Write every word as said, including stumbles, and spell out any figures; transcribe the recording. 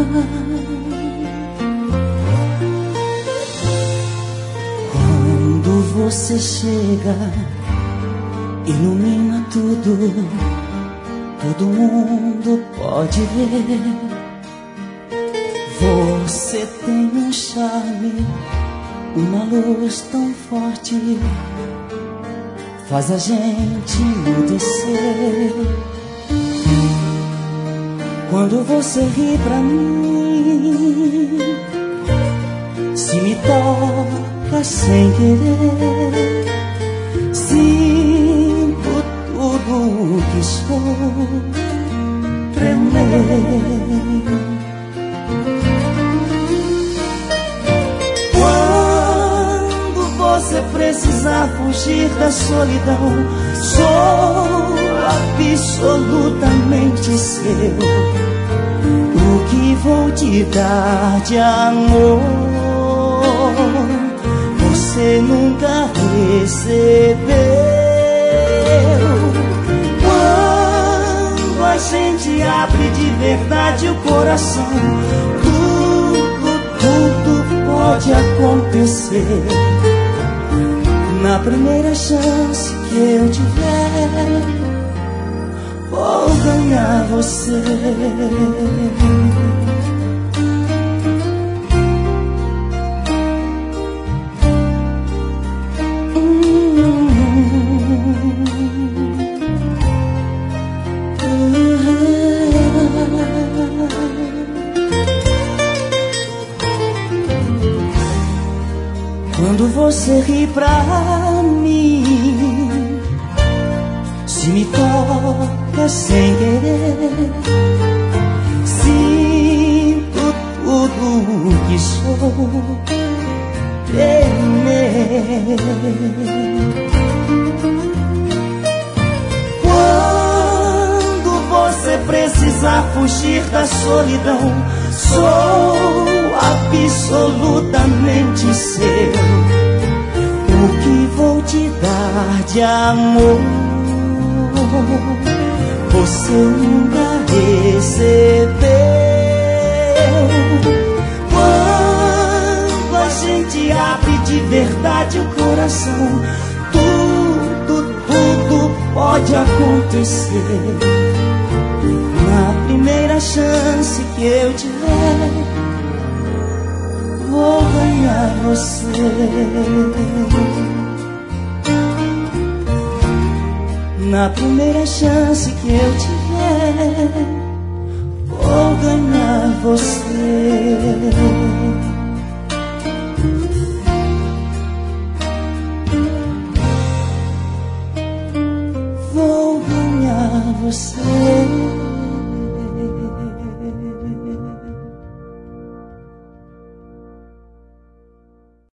Quando você chega, ilumina tudo, todo mundo pode ver. Você tem um charme, uma luz tão forte, faz a gente enmudecer. Quando você ri pra mim, se me toca sem querer, sinto tudo que sou tremer. Quando você precisar fugir da solidão, sou absolutamente seu. O que vou te dar de amor, você nunca recebeu. Quando a gente abre de verdade o coração, tudo, tudo pode acontecer. Na primeira chance que eu tiver, vou ganhar você. Quando você ri pra mim, se me toca sem querer, sinto tudo que sou tremer. Quando você precisar fugir da solidão, sou absolutamente seu. O que vou te dar de amor, você nunca recebeu. Quando a gente abre de verdade o coração, tudo, tudo pode acontecer. Na primeira chance que eu tiver, vou ganhar você. Na primeira chance que eu tiver, vou ganhar você. Vou ganhar você.